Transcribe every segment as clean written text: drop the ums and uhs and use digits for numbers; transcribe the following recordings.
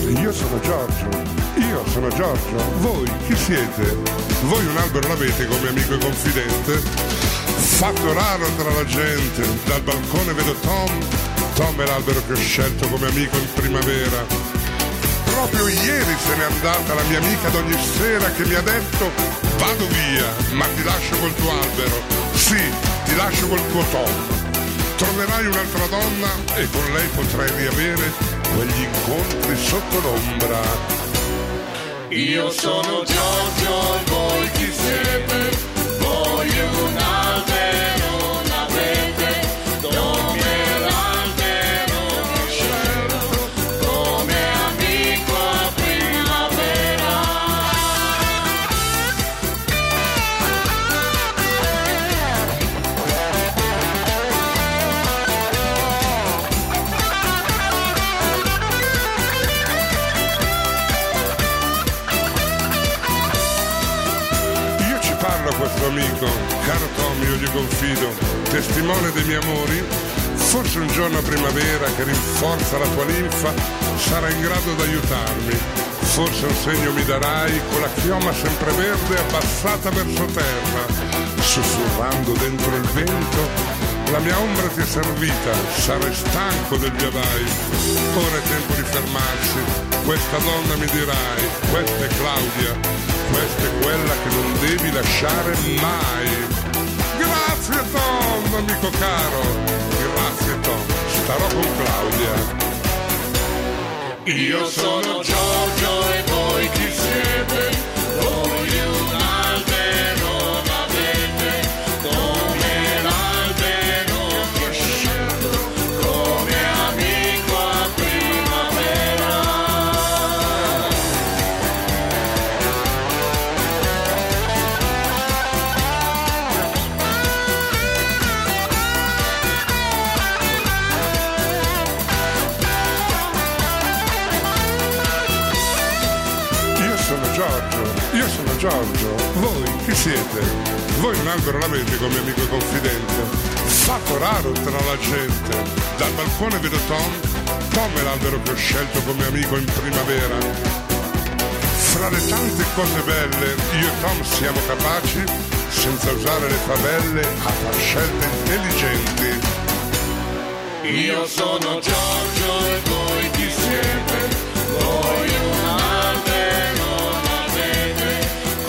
Io sono Giorgio, voi chi siete? Voi un albero l'avete come amico e confidente? Fatto raro tra la gente, dal balcone vedo Tom è l'albero che ho scelto come amico in primavera. Proprio ieri se n'è andata la mia amica d'ogni sera che mi ha detto vado via, ma ti lascio col tuo albero, sì, ti lascio col tuo Tom. Troverai un'altra donna e con lei potrai riavere quegli incontri sotto l'ombra. Io sono Giorgio e voi chi siete? Voi un albero l'avete, come l'albero che scelgo, come amico a primavera. Questo amico, caro Tom, io gli confido, testimone dei miei amori, forse un giorno a primavera che rinforza la tua linfa sarà in grado d'aiutarmi, forse un segno mi darai con la chioma sempreverde abbassata verso terra, sussurrando dentro il vento, la mia ombra ti è servita, sarai stanco del via vai, ora è tempo di fermarsi, questa donna mi dirai, questa è Claudia, questa è quella che non devi lasciare mai. Grazie Tom, amico caro. Grazie Tom, starò con Claudia. Io sono Giorgio e voi chi siete? Voi un albero l'avete, come l'albero che scelgo, come amico a primavera. Io sono Giorgio, voi chi siete? Voi un albero l'avete come amico e confidente, fatto raro tra la gente, dal balcone vedo Tom è l'albero che ho scelto come amico in primavera. Fra le tante cose belle, io e Tom siamo capaci, senza usare le favelle, a far scelte intelligenti. Io sono Giorgio e voi chi siete? Voi un albero l'avete,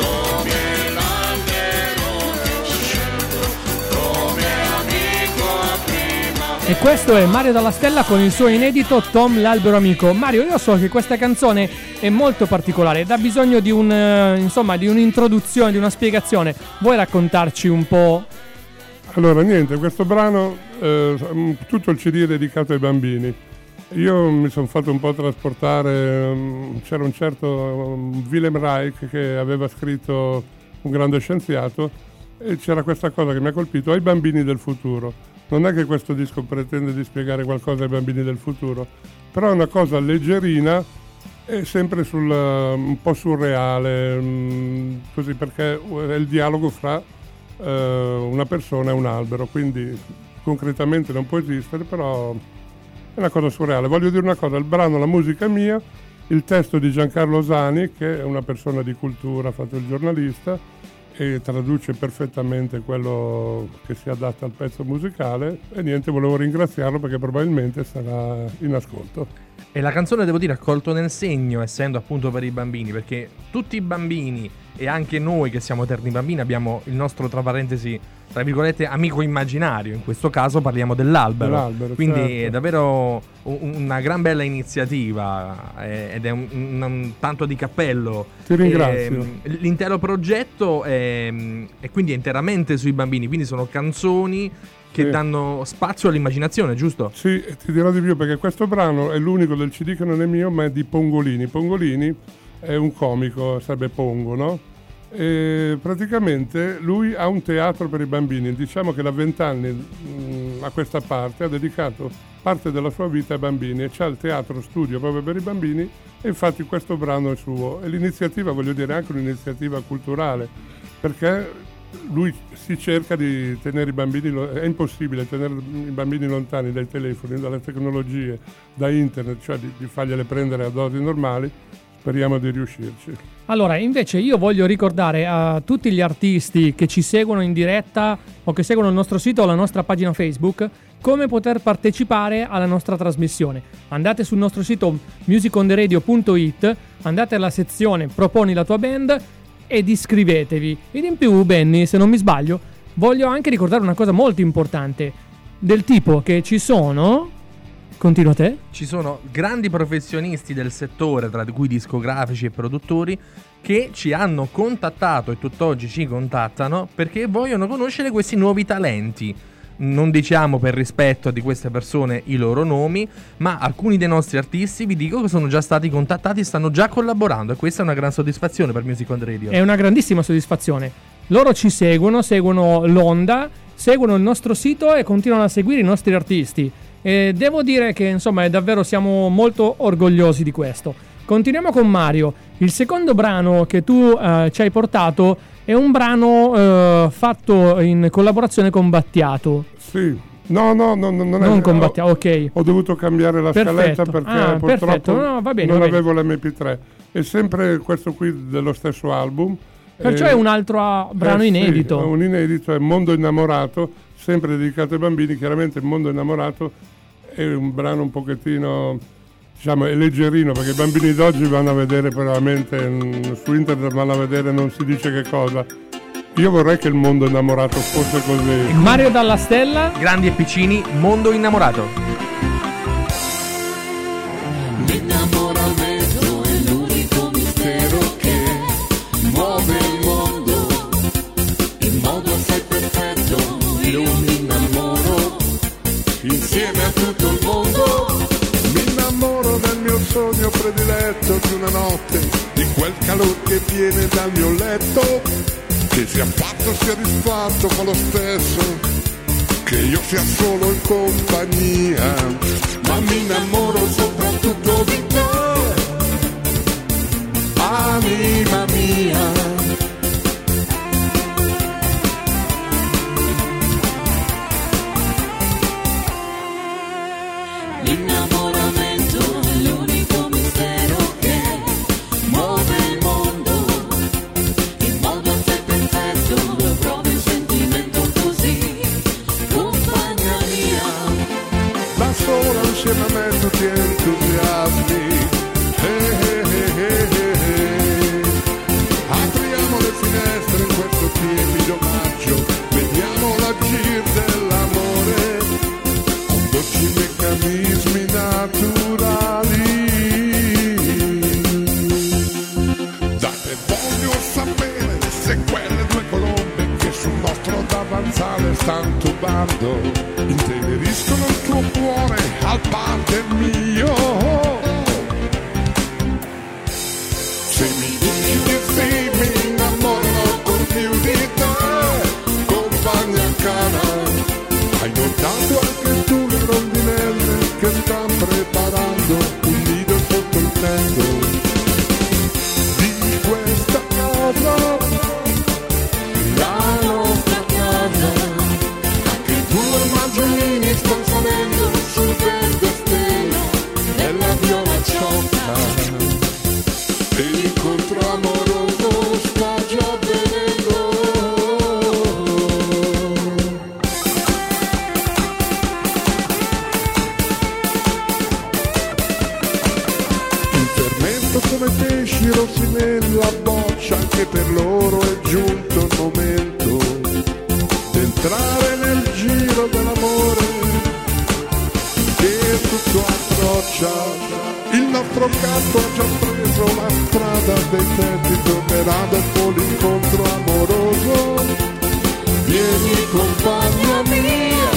come l'albero che scelgo, come amico a primavera. E questo è Mario Dalla Stella con il suo inedito Tom l'albero amico. Mario, io so che questa canzone è molto particolare, dà bisogno di di un'introduzione, di una spiegazione. Vuoi raccontarci un po'? Allora, niente, questo brano, tutto il CD è dedicato ai bambini. Io mi sono fatto un po' trasportare, c'era un certo Wilhelm Reich che aveva scritto Un grande scienziato e c'era questa cosa che mi ha colpito, ai bambini del futuro. Non è che questo disco pretende di spiegare qualcosa ai bambini del futuro, però è una cosa leggerina e sempre un po' surreale, così, perché è il dialogo fra una persona e un albero, quindi concretamente non può esistere, però è una cosa surreale. Voglio dire una cosa, il brano, la musica è mia, il testo di Giancarlo Sani, che è una persona di cultura, ha fatto il giornalista e traduce perfettamente quello che si adatta al pezzo musicale, e niente, volevo ringraziarlo perché probabilmente sarà in ascolto. E la canzone, devo dire, ha colto nel segno, essendo appunto per i bambini, perché tutti i bambini e anche noi che siamo eterni bambini abbiamo il nostro, tra parentesi, tra virgolette, amico immaginario. In questo caso parliamo dell'albero, quindi certo. È davvero una gran bella iniziativa ed è un tanto di cappello. Ti ringrazio. L'intero progetto è quindi interamente sui bambini, quindi sono canzoni che danno spazio all'immaginazione, giusto? Sì, e ti dirò di più, perché questo brano è l'unico del CD che non è mio, ma è di Pongolini. Pongolini è un comico, sarebbe Pongo, no? E praticamente lui ha un teatro per i bambini. Diciamo che da 20 anni a questa parte ha dedicato parte della sua vita ai bambini e c'ha il teatro studio proprio per i bambini, e infatti questo brano è suo. E l'iniziativa, voglio dire, è anche un'iniziativa culturale, perché lui si cerca di tenere i bambini, è impossibile tenere i bambini lontani dai telefoni, dalle tecnologie, da internet, cioè di fargliele prendere a dosi normali. Speriamo di riuscirci. Allora, invece io voglio ricordare a tutti gli artisti che ci seguono in diretta o che seguono il nostro sito o la nostra pagina Facebook come poter partecipare alla nostra trasmissione. Andate sul nostro sito musiconderadio.it, andate alla sezione Proponi la tua band ed iscrivetevi. Ed in più, Benny, se non mi sbaglio, voglio anche ricordare una cosa molto importante, del tipo che ci sono... Continua te? Ci sono grandi professionisti del settore, tra cui discografici e produttori, che ci hanno contattato e tutt'oggi ci contattano perché vogliono conoscere questi nuovi talenti. Non diciamo per rispetto di queste persone i loro nomi, ma alcuni dei nostri artisti vi dico che sono già stati contattati e stanno già collaborando, e questa è una gran soddisfazione per Music on the Radio. È una grandissima soddisfazione. Loro ci seguono l'onda, seguono il nostro sito e continuano a seguire i nostri artisti. E devo dire che insomma davvero siamo molto orgogliosi di questo. Continuiamo con Mario. Il secondo brano che tu ci hai portato è un brano fatto in collaborazione con Battiato. Sì. No, non con Battiato, ok. Ho dovuto cambiare la scaletta perché purtroppo va bene, non avevo l'MP3. È sempre questo qui dello stesso album. Perciò è un altro brano inedito. Sì, un inedito, è Mondo Innamorato, sempre dedicato ai bambini. Chiaramente Mondo Innamorato è un brano un pochettino, diciamo, è leggerino, perché i bambini d'oggi vanno a vedere veramente su internet, vanno a vedere non si dice che cosa. Io vorrei che il Mondo Innamorato fosse così. Mario Dalla Stella, grandi e piccini, Mondo Innamorato. L'innamoramento è l'unico mistero che muove il mondo in modo assai perfetto. Io mi innamoro insieme a tutto il mondo. Mi innamoro del mio sogno prediletto, di una notte, di quel calore che viene dal mio letto. Che sia fatto sia disfatto fa lo stesso, che io sia solo in compagnia. Ma mi innamoro soprattutto di te, anima mia. L'innamoramento è l'unico mistero che muove il mondo in modo assai perfetto. È proprio un sentimento così, compagna mia. Da sola insieme a me tutti entusiasmi. Apriamo le finestre in questo timido maggio, vediamo l'agir dell'amore con dolci meccanismi naturali. Date, voglio sapere se quelle due colombe che sul nostro davanzale stanno tubando inteneriscono il tuo cuore al par del mio. Se mi dici di sì mi innamoro con più di te, compagna cara. Hai notato anche tu le rondinelle che stanno preparando un nido sotto il tetto di questa casa, La nostra casa, anche due maggiolini stanno salendo sul verde stelo della viola ciocca. e l'incontro amoroso sta già avvenendo. Il fermento come pesci rossi nella boccia, anche per loro è giunto il momento d'entrare nel giro dell'amore che tutto approccia. Il nostro gatto ha già preso la strada dei tetti, tornerà dopo l'incontro amoroso. Vieni compagna mia,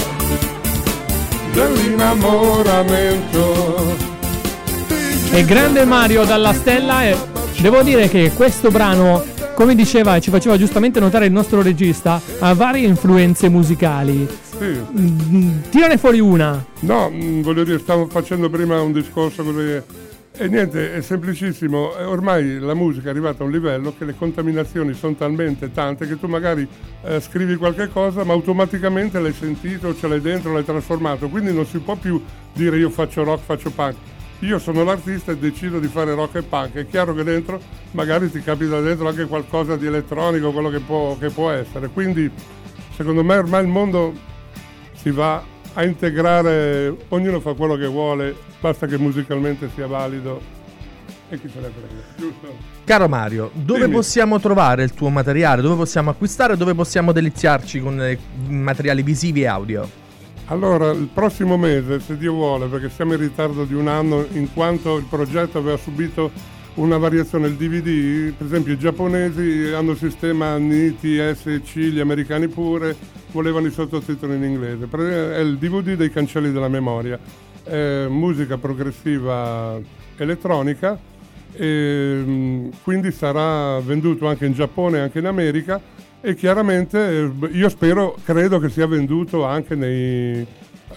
Dell'innamoramento. è grande Mario Dalla Stella e devo dire che questo brano, come diceva e ci faceva giustamente notare il nostro regista, ha varie influenze musicali. Sì. Tirane fuori una. No, voglio dire, stavo facendo prima un discorso così E niente, è semplicissimo. Ormai la musica è arrivata a un livello che le contaminazioni sono talmente tante che tu magari scrivi qualche cosa ma automaticamente l'hai sentito, ce l'hai dentro, l'hai trasformato. Quindi non si può più dire io faccio rock, faccio punk. Io sono l'artista e decido di fare rock e punk. È chiaro che dentro magari ti capita dentro anche qualcosa di elettronico, quello che può essere. Quindi secondo me ormai il mondo si va a integrare, ognuno fa quello che vuole, basta che musicalmente sia valido e chi se ne frega, giusto? Caro Mario, dove Dimmi. possiamo trovare il tuo materiale? Dove possiamo acquistare? Dove possiamo deliziarci con materiali visivi e audio? Allora, il prossimo mese, se Dio vuole, perché siamo in ritardo di un anno, in quanto il progetto aveva subito una variazione, il DVD, per esempio i giapponesi hanno il sistema NITI, SC, gli americani pure, volevano i sottotitoli in inglese. È il DVD dei cancelli della memoria, musica progressiva elettronica, e quindi sarà venduto anche in Giappone e anche in America, e chiaramente io credo che sia venduto anche nei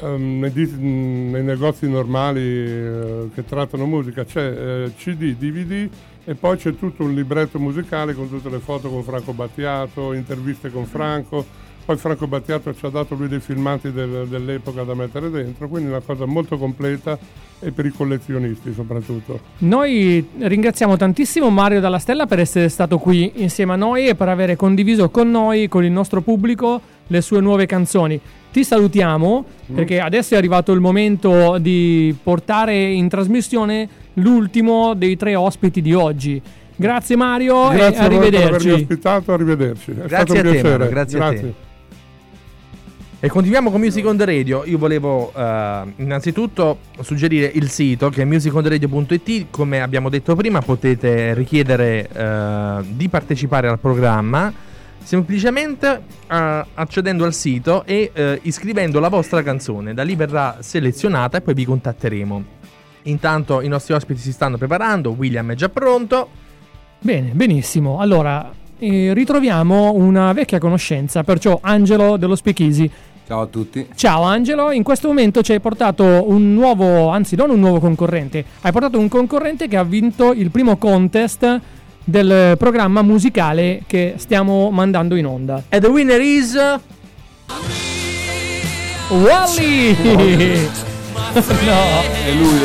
negozi normali che trattano musica. C'è CD, DVD e poi c'è tutto un libretto musicale con tutte le foto con Franco Battiato, interviste con Franco. Poi Franco Battiato ci ha dato lui dei filmati dell'epoca da mettere dentro, quindi una cosa molto completa e per i collezionisti soprattutto. Noi ringraziamo tantissimo Mario Dalla Stella per essere stato qui insieme a noi e per aver condiviso con noi, con il nostro pubblico, le sue nuove canzoni. Ti salutiamo perché adesso è arrivato il momento di portare in trasmissione l'ultimo dei 3 ospiti di oggi. Grazie Mario, Grazie e arrivederci. per avermi ospitato, arrivederci. È stato un a te, piacere. Mario, grazie a te. E continuiamo con Music on the Radio. Io volevo innanzitutto suggerire il sito che è musiconderadio.it. Come abbiamo detto prima, potete richiedere di partecipare al programma semplicemente accedendo al sito e iscrivendo la vostra canzone. Da lì verrà selezionata e poi vi contatteremo. Intanto i nostri ospiti si stanno preparando, William è già pronto. Bene, benissimo. Allora, ritroviamo una vecchia conoscenza, perciò Angelo dello Speakeasy. Ciao a tutti. Ciao Angelo, in questo momento ci hai portato un nuovo, anzi non un nuovo concorrente, hai portato un concorrente che ha vinto il primo contest del programma musicale che stiamo mandando in onda. E the winner is Wally! No. È lui.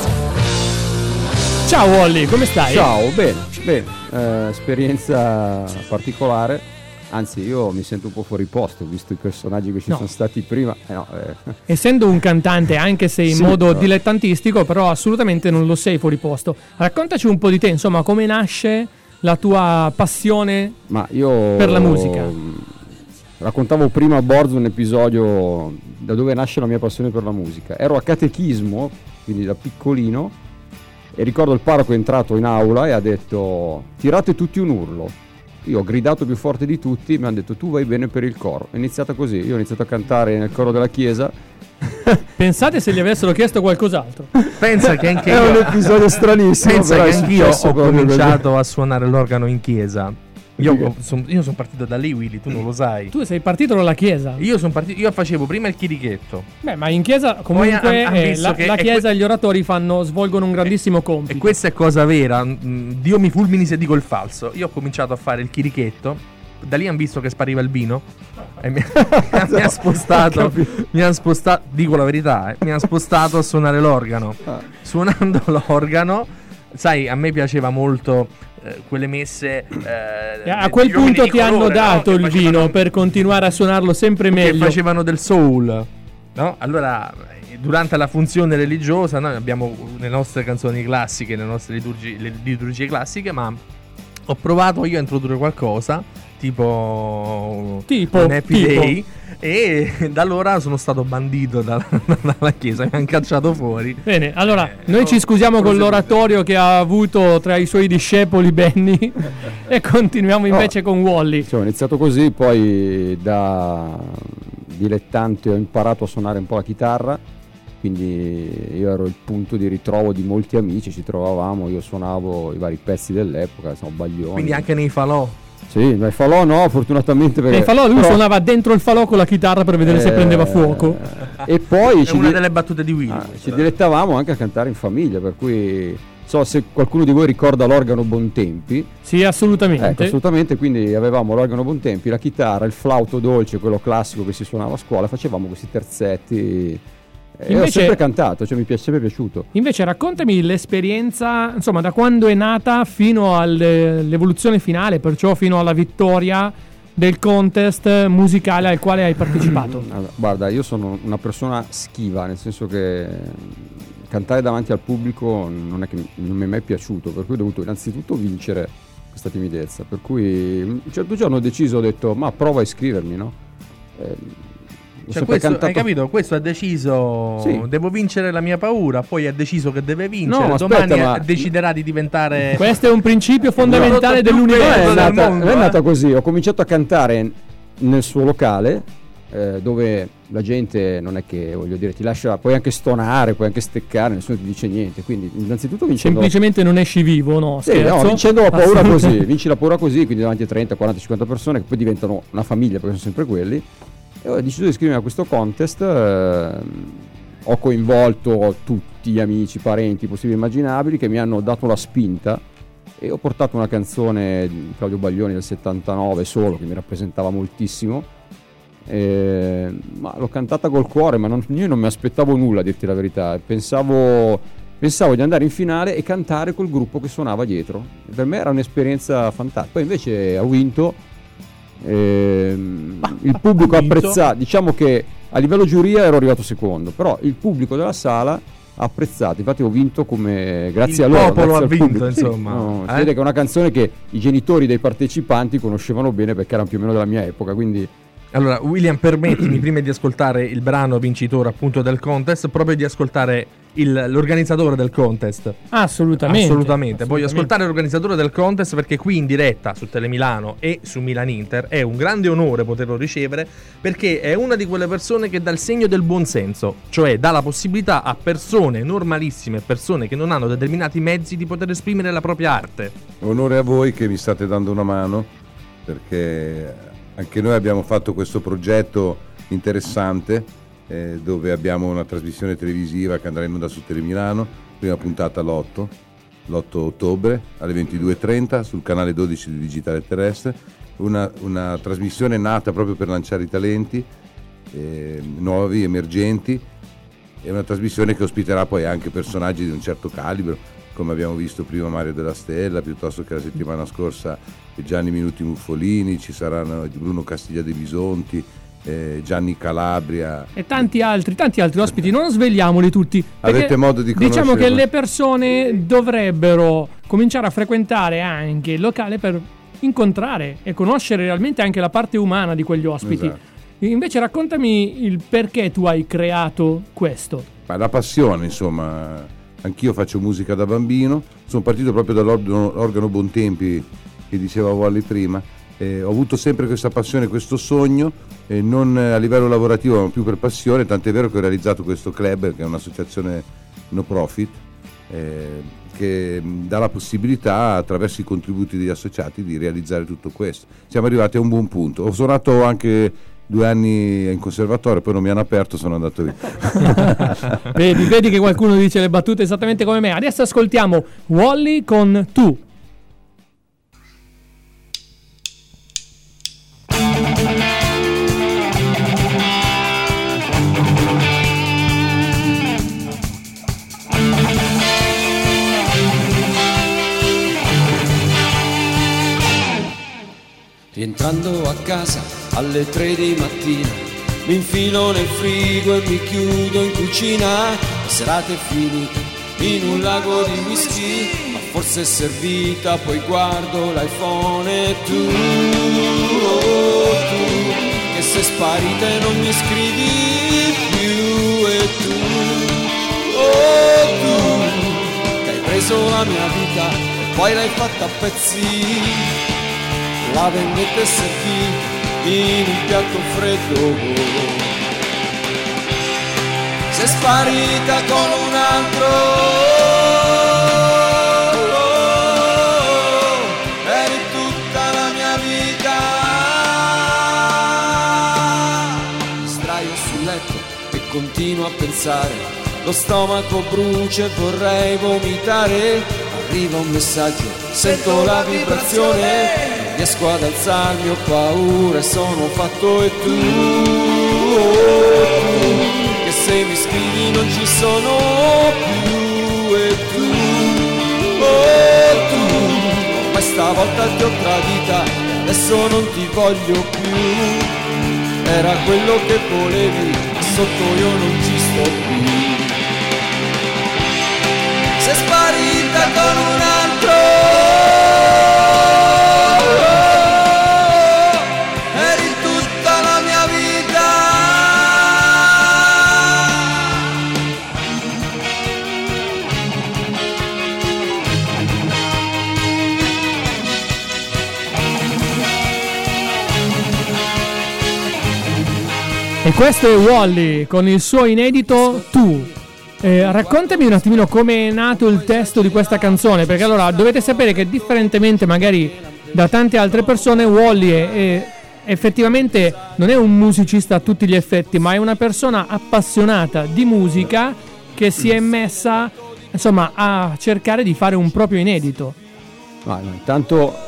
Ciao Wally, come stai? Ciao, bene. Esperienza particolare. Anzi, io mi sento un po' fuori posto, visto i personaggi che ci sono stati prima. Essendo un cantante, anche se in modo dilettantistico, però assolutamente non lo sei fuori posto. Raccontaci un po' di te, insomma, come nasce la tua passione per la musica. Raccontavo prima a Borzo un episodio da dove nasce la mia passione per la musica. Ero a catechismo, quindi da piccolino, e ricordo il parroco è entrato in aula e ha detto: tirate tutti un urlo. Io ho gridato più forte di tutti, mi hanno detto: tu vai bene per il coro. È iniziata così, io ho iniziato a cantare nel coro della chiesa. Pensate se gli avessero chiesto qualcos'altro. Pensa che anche È io un episodio stranissimo. Pensa però che è anch'io successo ho proprio cominciato a suonare l'organo in chiesa. Io sono partito da lì, Willy, tu non lo sai. Tu sei partito dalla chiesa. Io facevo prima il chirichetto. Beh, ma in chiesa comunque han visto che la è chiesa e gli oratori svolgono un grandissimo compito. E questa è cosa vera. Dio mi fulmini se dico il falso. Io ho cominciato a fare il chirichetto. Da lì hanno visto che spariva il vino e mi ha spostato. Dico la verità, mi ha spostato a suonare l'organo. Suonando l'organo, sai, a me piaceva molto quelle messe. A quel punto ti hanno dato il vino per continuare a suonarlo sempre meglio. Che facevano del soul, no? Allora, durante la funzione religiosa, noi abbiamo le nostre canzoni classiche, le nostre liturgie classiche, ma ho provato io a introdurre qualcosa tipo un Happy Day, e da allora sono stato bandito dalla chiesa, mi hanno cacciato fuori. Bene, allora noi ci scusiamo con l'oratorio che ha avuto tra i suoi discepoli Benny e continuiamo invece con Wally. Ho iniziato così, poi da dilettante ho imparato a suonare un po' la chitarra, quindi io ero il punto di ritrovo di molti amici, ci trovavamo, io suonavo i vari pezzi dell'epoca, insomma, Baglioni. Quindi anche nei falò? Sì, nei falò no, fortunatamente, perché nei falò lui suonava dentro il falò con la chitarra per vedere se prendeva fuoco. E poi è una delle battute di Willy. Ci dilettavamo anche a cantare in famiglia, per cui So se qualcuno di voi ricorda l'organo Bontempi. Sì, assolutamente. Ecco, assolutamente, quindi avevamo l'organo Bontempi, la chitarra, il flauto dolce, quello classico che si suonava a scuola, facevamo questi terzetti. E ho sempre cantato, cioè mi è sempre piaciuto. Invece raccontami l'esperienza, insomma, da quando è nata fino all'evoluzione finale, perciò fino alla vittoria del contest musicale al quale hai partecipato. Allora, guarda, io sono una persona schiva, nel senso che cantare davanti al pubblico non è che non mi è mai piaciuto, per cui ho dovuto innanzitutto vincere questa timidezza, per cui un certo giorno ho deciso, ho detto ma prova a iscrivermi, no? Cioè questo, hai capito? Questo ha deciso, sì, devo vincere la mia paura, poi ha deciso che deve vincere, no, domani aspetta, deciderà di diventare... Questo è un principio fondamentale dell'universo. Non è andata così, ho cominciato a cantare nel suo locale, dove la gente non è che, voglio dire, ti lascia, puoi anche stonare, puoi anche steccare, nessuno ti dice niente, quindi innanzitutto vincendo... Semplicemente non esci vivo, no? Sì, no, vincendo la paura così, vinci la paura così, quindi davanti a 30, 40, 50 persone che poi diventano una famiglia, perché sono sempre quelli. E ho deciso di iscrivermi a questo contest, ho coinvolto tutti gli amici, parenti possibili e immaginabili che mi hanno dato la spinta e ho portato una canzone di Claudio Baglioni del 79 solo, che mi rappresentava moltissimo, ma l'ho cantata col cuore, ma io non mi aspettavo nulla, a dirti la verità. Pensavo di andare in finale e cantare col gruppo che suonava dietro. Per me era un'esperienza fantastica. Poi invece ho vinto. Il pubblico ha apprezzato, diciamo che a livello giuria ero arrivato secondo, però il pubblico della sala ha apprezzato, infatti ho vinto come grazie a loro, popolo ha vinto, pubblico. insomma. Sì, no, si vede che è una canzone che i genitori dei partecipanti conoscevano bene perché erano più o meno della mia epoca, quindi... Allora, William, permettimi prima di ascoltare il brano vincitore appunto del contest, proprio di ascoltare l'organizzatore del contest. Assolutamente. Voglio ascoltare l'organizzatore del contest perché qui in diretta su Telemilano e su Milan Inter è un grande onore poterlo ricevere, perché è una di quelle persone che dà il segno del buonsenso, cioè dà la possibilità a persone normalissime, persone che non hanno determinati mezzi, di poter esprimere la propria arte. Onore a voi che mi state dando una mano, perché anche noi abbiamo fatto questo progetto interessante, dove abbiamo una trasmissione televisiva che andrà in onda su Telemilano, prima puntata l'8 ottobre alle 22:30 sul canale 12 di Digitale Terrestre, una trasmissione nata proprio per lanciare i talenti nuovi, emergenti, è una trasmissione che ospiterà poi anche personaggi di un certo calibro, come abbiamo visto prima Mario Della Stella, piuttosto che la settimana scorsa Gianni Minuti Muffolini, ci saranno Bruno Castiglia De Bisonti, Gianni Calabria e tanti altri ospiti. Non svegliamoli tutti, avete modo di conoscere. Diciamo che le persone dovrebbero cominciare a frequentare anche il locale per incontrare e conoscere realmente anche la parte umana di quegli ospiti. Esatto. Invece raccontami il perché tu hai creato questo. Ma la passione, insomma, anch'io faccio musica da bambino, sono partito proprio dall'organo Bontempi che diceva Wally prima. Ho avuto sempre questa passione, questo sogno, non a livello lavorativo ma più per passione, tant'è vero che ho realizzato questo club, che è un'associazione no profit, che dà la possibilità attraverso i contributi degli associati di realizzare tutto questo. Siamo arrivati a un buon punto. Ho suonato anche 2 anni in conservatorio, poi non mi hanno aperto, sono andato via. vedi che qualcuno dice le battute esattamente come me. Adesso ascoltiamo Wally con Tu. Rientrando a casa alle 3 di mattina, mi infilo nel frigo e mi chiudo in cucina. La serata è finita in un lago di whisky, ma forse è servita, poi guardo l'iPhone e tu, oh, tu, che sei sparita e non mi scrivi più, e tu, oh, tu, che hai preso la mia vita e poi l'hai fatta a pezzi. La vendetta è servita in un piatto freddo, sei sparita con un altro, eri tutta la mia vita. Mi sdraio sul letto e continuo a pensare, lo stomaco brucia e vorrei vomitare. arriva un messaggio, sento la vibrazione, non riesco ad alzarmi, ho paura e sono fatto e tu, che se mi scrivi non ci sono più e tu, ma stavolta ti ho tradita e adesso non ti voglio più. Era quello che volevi, sotto io non ci sto più. Sei sparita con un altro, eri tutta la mia vita. E questo è Wally con il suo inedito Tu. Raccontami un attimino come è nato il testo di questa canzone, perché allora dovete sapere che differentemente magari da tante altre persone, Wally è effettivamente non è un musicista a tutti gli effetti, ma è una persona appassionata di musica che si è messa insomma a cercare di fare un proprio inedito. No, intanto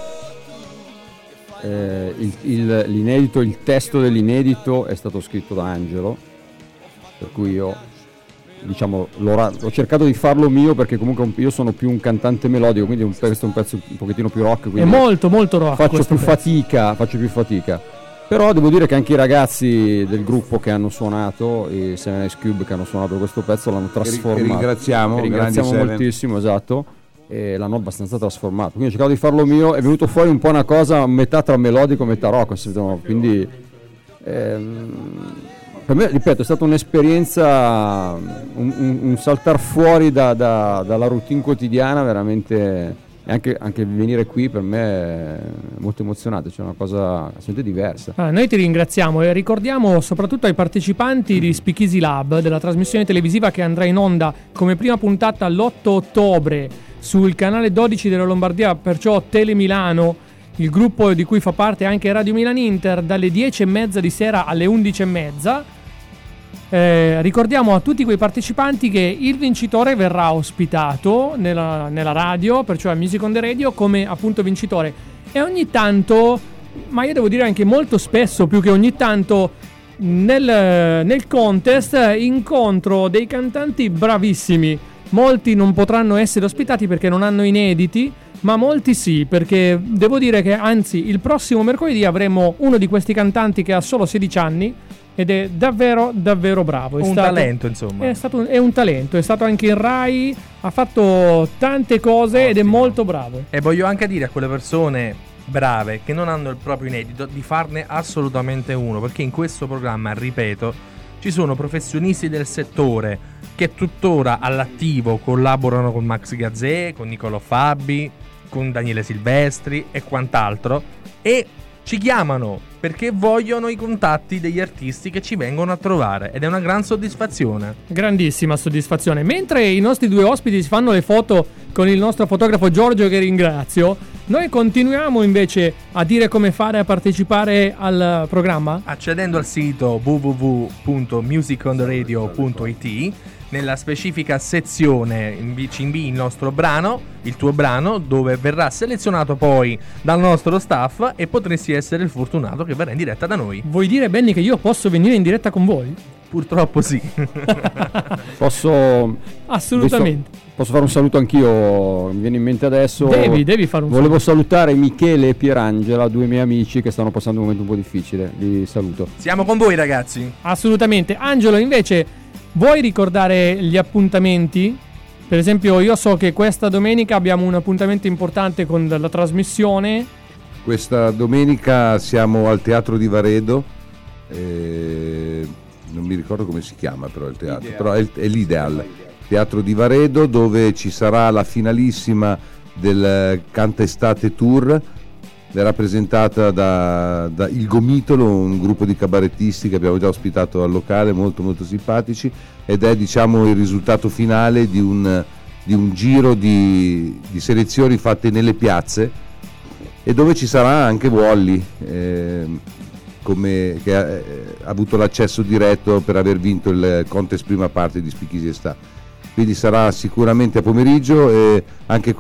l'inedito, il testo dell'inedito è stato scritto da Angelo, per cui io diciamo ho cercato di farlo mio, perché comunque io sono più un cantante melodico, quindi questo è un pezzo un pochettino più rock, quindi è molto molto rock, faccio più fatica, però devo dire che anche i ragazzi del gruppo che hanno suonato, i Seven Ice Cube che hanno suonato questo pezzo, l'hanno trasformato, ringraziamo moltissimo, esatto, e l'hanno abbastanza trasformato, quindi ho cercato di farlo mio, è venuto fuori un po' una cosa metà tra melodico e metà rock, quindi per me, ripeto, è stata un'esperienza, un saltar fuori dalla routine quotidiana, veramente, e anche venire qui per me è molto emozionante, c'è una cosa assolutamente diversa. Noi ti ringraziamo e ricordiamo soprattutto ai partecipanti di Speakeasy Lab, della trasmissione televisiva che andrà in onda come prima puntata l'8 ottobre sul canale 12 della Lombardia, perciò Tele Milano, il gruppo di cui fa parte anche Radio Milan Inter, dalle 10:30 di sera alle 11:30. Ricordiamo a tutti quei partecipanti che il vincitore verrà ospitato nella radio, perciò a Music on the Radio, come appunto vincitore, e ogni tanto, ma io devo dire anche molto spesso, più che ogni tanto, nel contest incontro dei cantanti bravissimi. Molti non potranno essere ospitati perché non hanno inediti, ma molti sì, perché devo dire che anzi il prossimo mercoledì avremo uno di questi cantanti che ha solo 16 anni ed è davvero davvero bravo. Talento, insomma. È un talento, è stato anche in Rai, ha fatto tante cose. Ottimo. Ed è molto bravo. E voglio anche dire a quelle persone brave che non hanno il proprio inedito di farne assolutamente uno, perché in questo programma, ripeto, ci sono professionisti del settore che tuttora all'attivo collaborano con Max Gazzè, con Nicolò Fabi, con Daniele Silvestri e quant'altro, e ci chiamano perché vogliono i contatti degli artisti che ci vengono a trovare, ed è una gran soddisfazione. Grandissima soddisfazione. Mentre i nostri due ospiti si fanno le foto con il nostro fotografo Giorgio, che ringrazio, noi continuiamo invece a dire come fare a partecipare al programma accedendo al sito www.musiconderadio.it. Nella specifica sezione ci invii il nostro brano, il tuo brano, dove verrà selezionato poi dal nostro staff e potresti essere il fortunato che verrà in diretta da noi. Vuoi dire, Benny, che io posso venire in diretta con voi? Purtroppo sì. Posso? Assolutamente. Posso fare un saluto anch'io? Mi viene in mente adesso. Devi fare un saluto. Volevo salutare Michele e Pierangela, due miei amici che stanno passando un momento un po' difficile. Li saluto. Siamo con voi, ragazzi. Assolutamente. Angelo, invece, vuoi ricordare gli appuntamenti? Per esempio, io so che questa domenica abbiamo un appuntamento importante con la trasmissione. Questa domenica siamo al Teatro di Varedo, non mi ricordo come si chiama però il teatro, però è l'Ideal, Teatro di Varedo, dove ci sarà la finalissima del Canta Estate Tour, verrà presentata da Il Gomitolo, un gruppo di cabarettisti che abbiamo già ospitato al locale, molto molto simpatici, ed è, diciamo, il risultato finale di un giro di selezioni fatte nelle piazze, e dove ci sarà anche Wally, che ha avuto l'accesso diretto per aver vinto il contest prima parte di Speakeasy Estate. quindi sarà sicuramente a pomeriggio, e anche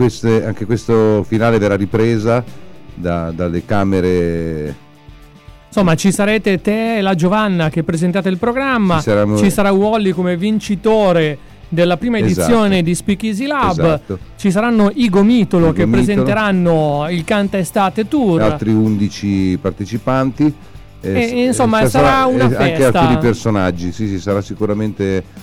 questo finale verrà ripresa dalle camere. Insomma, ci sarete te e la Giovanna che presentate il programma, ci sarà Wally come vincitore della prima edizione di Speakeasy Lab, esatto. Ci saranno i Gomitolo che presenteranno il Canta Estate Tour, altri 11 partecipanti, insomma sarà una festa, anche alcuni personaggi, sì, sarà sicuramente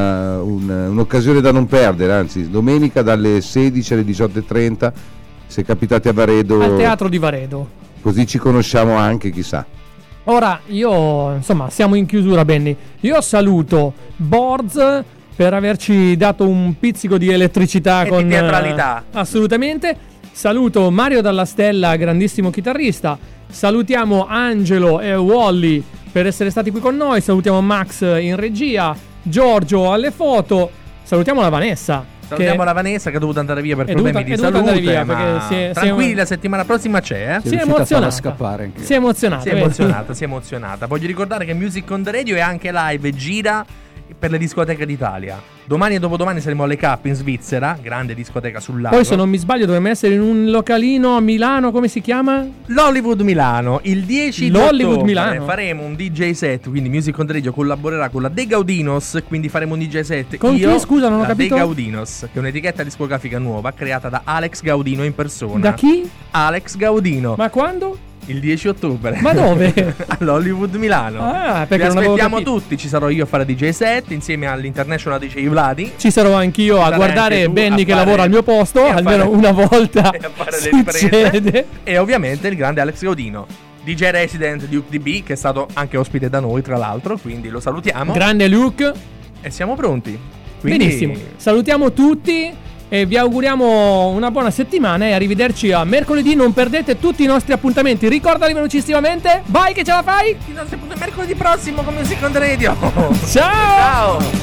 un'occasione da non perdere, anzi domenica dalle 16 alle 18:30, se capitate a Varedo, al Teatro di Varedo, così ci conosciamo anche, chissà. Ora io, insomma, siamo in chiusura, Benny. Io saluto Borz per averci dato un pizzico di elettricità e di teatralità. Assolutamente. Saluto Mario Dalla Stella, grandissimo chitarrista. Salutiamo Angelo e Wally per essere stati qui con noi. Salutiamo Max in regia, Giorgio alle foto. Salutiamo la Vanessa. Salutiamo la Vanessa che è dovuta andare via per problemi di salute, via, ma tranquilli, la settimana prossima c'è. Si è emozionata. Scappare anche. Si è emozionata. Si è emozionata. Voglio ricordare che Music on the Radio è anche live, gira per le discoteche d'Italia. Domani e dopodomani saremo alle Cap in Svizzera, grande discoteca sul lago. Poi, se non mi sbaglio, dovremmo essere in un localino a Milano, come si chiama? L'Hollywood Milano. Il 10 L'Hollywood ottobre Milano. faremo un DJ set, quindi Music on the Radio collaborerà con la De Gaudinos, quindi faremo un DJ set. Con chi? Scusa, non ho capito. De Gaudinos, che è un'etichetta discografica nuova creata da Alex Gaudino in persona. Da chi? Alex Gaudino. Ma quando? Il 10 ottobre. Ma dove? All'Hollywood Milano. Ah, perché vi non avevo aspettiamo capito. tutti. Ci sarò io a fare DJ set insieme all'International DJ Vladi. Ci sarò anch'io a guardare Benny che lavora al mio posto, almeno una volta e a fare succede. Le riprese. E ovviamente il grande Alex Gaudino, DJ resident di UDB, che è stato anche ospite da noi tra l'altro, quindi lo salutiamo. Grande Luke. E siamo pronti. Quindi... Benissimo. Salutiamo tutti e vi auguriamo una buona settimana e arrivederci a mercoledì. Non perdete tutti i nostri appuntamenti. Ricordali velocissimamente. Vai che ce la fai. Il nostro appuntamento mercoledì prossimo con Music on the Radio. Ciao. Ciao.